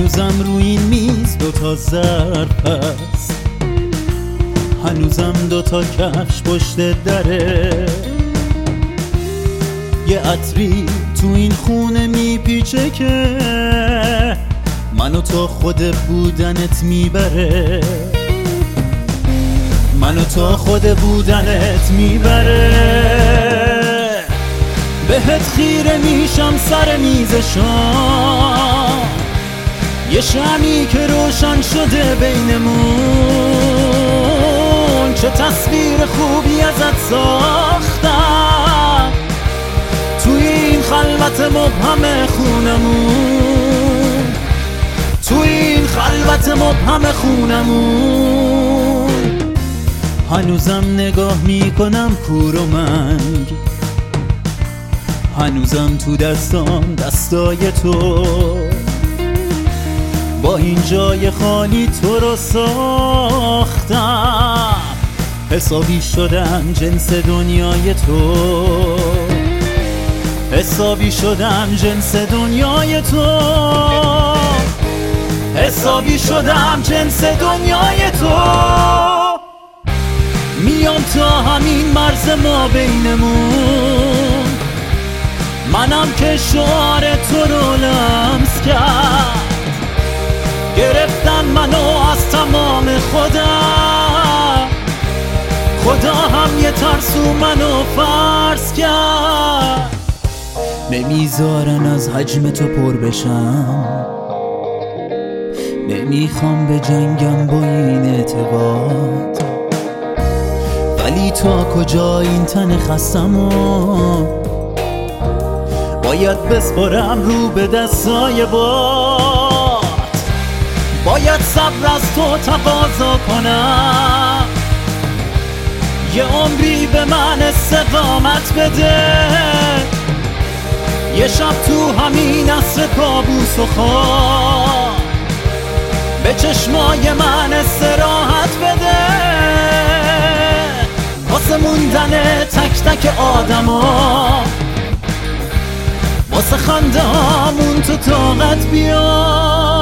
هنوزم روی این میز دوتا ظرف هست، هنوزم دوتا کفش پشت دره، یه عطری تو این خونه میپیچه که منو تا خود بودنت میبره، منو تا خود بودنت میبره. بهت خیره میشم سر میز شام، یه شمی که روشن شده بینمون، چه تصویر خوبی ازت ساختم توی این خلوت مبهم خونمون، توی این خلوت مبهم خونمون. هنوزم نگاه میکنم کور و منگ، هنوزم تو دستام دستای تو، با این جای خالی تو رو ساختم، حسابی شدم جنس دنیای تو، حسابی شدم جنس دنیای تو، حسابی شدم جنس دنیای تو. میام تا همین مرز ما بینمون، منم که شعار تو رو لمس کرد، گرفتن منو از تمام خودم، خدا هم یه ترسو منو فرض کرد. نمیذارن از حجم تو پر بشم، نمیخوام به جنگم با این اعتقاد، ولی تا کجا این تن خستمو باید بسپرم رو به دستای باد، باید صبر از تو تقاضا کنم، یه عمری به من استقامت بده، یه شب تو همین عصر کابوس و خواب به چشمای من استراحت بده، واسه موندن تک تک آدما، واسه خنده هامون تو طاقت بیا.